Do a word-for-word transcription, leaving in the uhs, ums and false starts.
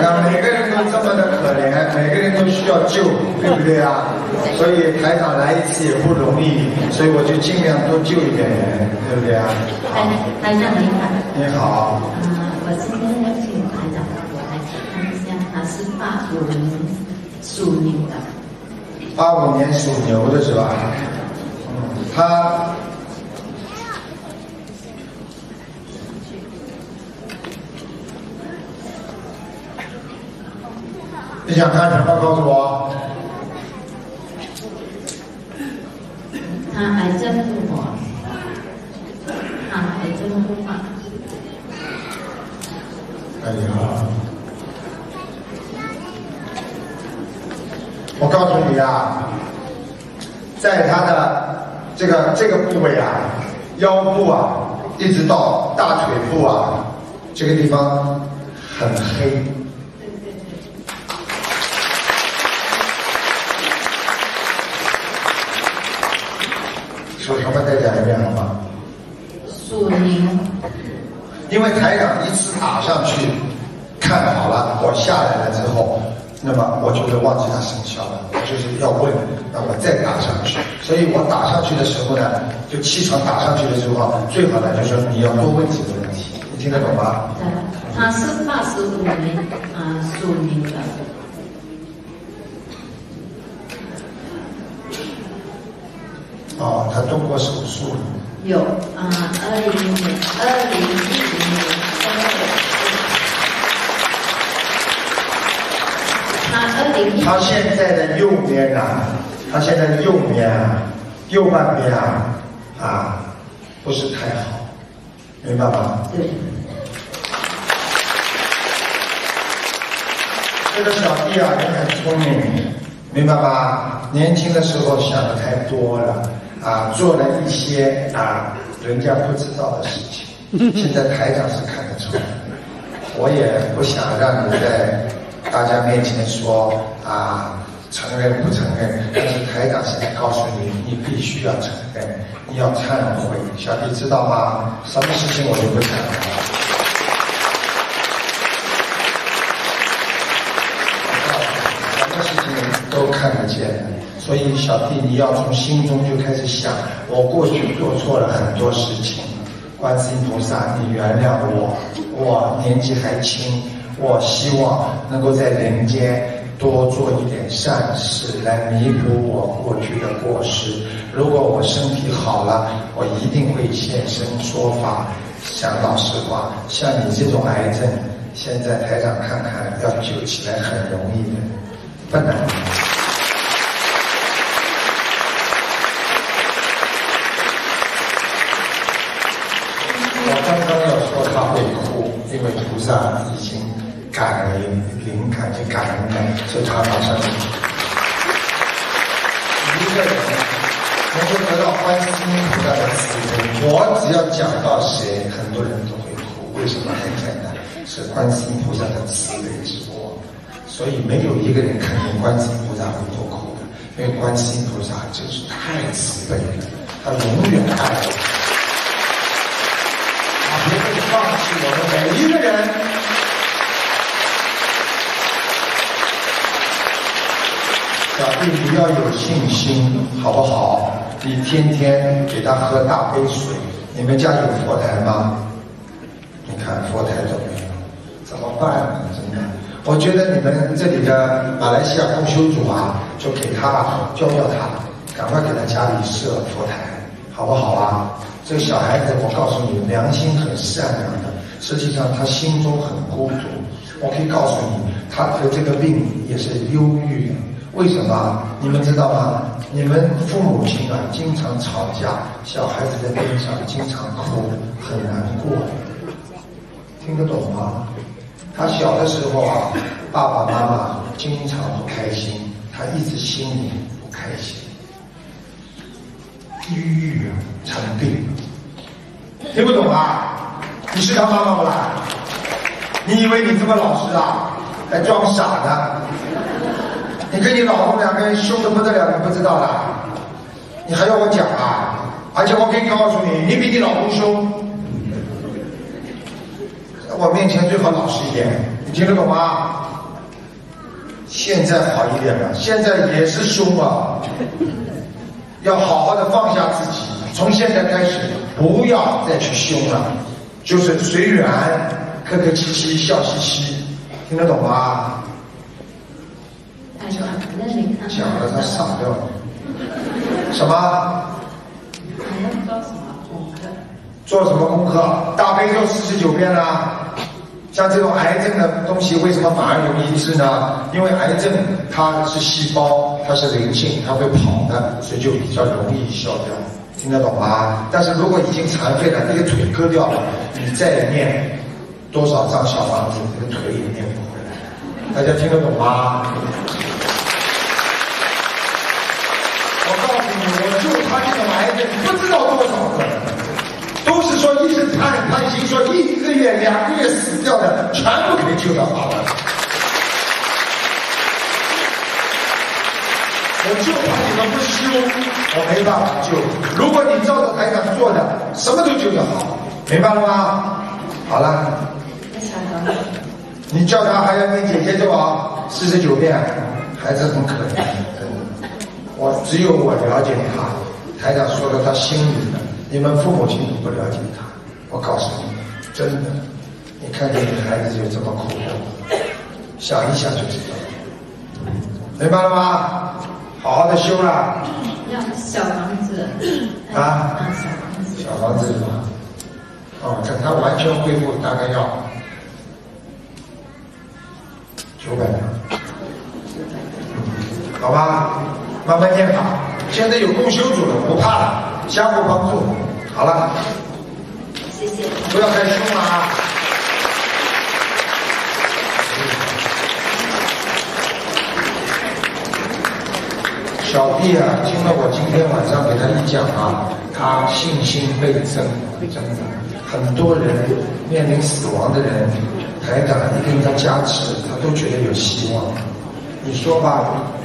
呀，每个人都这么的可怜，每个人都需要救，对不对啊？所以台长来一次也不容易，所以我就尽量多救一点人，对不对啊？ 台台长你好。 你好。 嗯、呃，我今天要请台长我来看一下，他是八五年属牛的。 八五年属牛的是吧？嗯，他。你想看什么？告诉我。 他癌症复活，他癌症复发。 哎呀，我告诉你啊，在他的这个这个部位啊，腰部啊，一直到大腿部啊，这个地方很黑。属什么？再讲一遍好吗？ 属牛。 因为台长一次打上去，看好了，我下来了之后，那么我就会忘记它生肖了。我就是要问，那我再打上去。所以我打上去的时候呢，就气场打上去的时候，最好呢就是说你要多问几个问题，你听得懂吗？ 对，他是八十五年啊属牛的。 哦，他动过手术。 有啊，二零年、二零一零年三月。他二零。 他现在的右边啊，他现在的右边啊，右半边啊，啊，不是太好，明白吗？ 对。 这个小弟啊，人很聪明，明白吧？年轻的时候想的太多了。啊，做了一些啊人家不知道的事情，现在台长是看得出来的。我也不想让你在大家面前说啊承认不承认，但是台长现在告诉你，你必须要承认，你要忏悔。小弟知道吗？什么事情我就不讲了。什么事情都看得见。所以小弟你要从心中就开始想，我过去做错了很多事情，观世音菩萨你原谅我，我年纪还轻，我希望能够在人间多做一点善事来弥补我过去的过失。如果我身体好了，我一定会现身说法。讲老实话，像你这种癌症，现在台长看看要救起来很容易的，不难。刚刚要说他会哭，因为菩萨已经感恩灵感去感恩了，所以他马上就一个人能够得到观世音菩萨的慈悲。我只要讲到谁，很多人都会哭。为什么？很简单，是观世音菩萨的慈悲之波。所以没有一个人看见观世音菩萨会多哭的，因为观世音菩萨真是太慈悲了，他永远爱我。不会放弃我们每一个人。小弟你要有信心，好不好？你天天给他喝大杯水。你们家有佛台吗？你看佛台都没有，怎么办呢？真的，我觉得你们这里的马来西亚共修组啊，就给他教教他，赶快给他家里设佛台，好不好啊？这个小孩子，我告诉你，良心很善良的，实际上他心中很孤独。我可以告诉你，他得这个病也是忧郁的。为什么？你们知道吗？你们父母亲啊，经常吵架，小孩子在边上经常哭，很难过。听得懂吗？他小的时候啊，爸爸妈妈经常不开心，他一直心里不开心。抑郁成病，听不懂啊？你是他妈妈不啦？你以为你这么老实啊？还装傻呢？你跟你老公两个人凶得不得了，你不知道的？你还要我讲啊？而且我可以告诉你，你比你老公凶。在我面前最好老实一点，你听得懂吗？ 现在好一点了，现在也是凶啊，要好好的放下自己，从现在开始不要再去凶了，就是随缘，客客气气，笑嘻嘻，听得懂吗？ 台长，那你看讲了他傻掉了。什么？ 还要做什么功课？ 做什么功课？大悲咒四十九遍啊。像这种癌症的东西，为什么反而容易治呢？因为癌症它是细胞，它是灵性，它会跑的，所以就比较容易消掉。听得懂吗？但是如果已经残废了，那个腿割掉了，你再念多少张小房子，这个腿也念不回来。大家听得懂吗？我告诉你，我就他这种癌症，不知道多少个。都是说医生他很贪心，说一个月、两个月死掉的，全部可以救到好了。我就怕你们不修，我没办法救。如果你照着台长做的，什么都救得好，明白了吗？好了，你叫他还要念姐姐咒啊，四十九遍，孩子很可怜，真的。我只有我了解他，台长说的他心里的。你们父母亲不了解他，我告诉你，真的，你看见你孩子就这么苦过，想一想就知道了，明白了吗？好好的修了。 要小房子啊， 小房子， 小房子是吧？哦，等他完全恢复，大概要九百张，好吧？慢慢念吧。现在有共修组了，不怕了。相互帮助，好了， 谢谢， 不要太凶了啊！小弟啊，听了我今天晚上给他一讲啊，他信心倍增，真的，很多人面临死亡的人，台长一给他加持，他都觉得有希望。你说吧，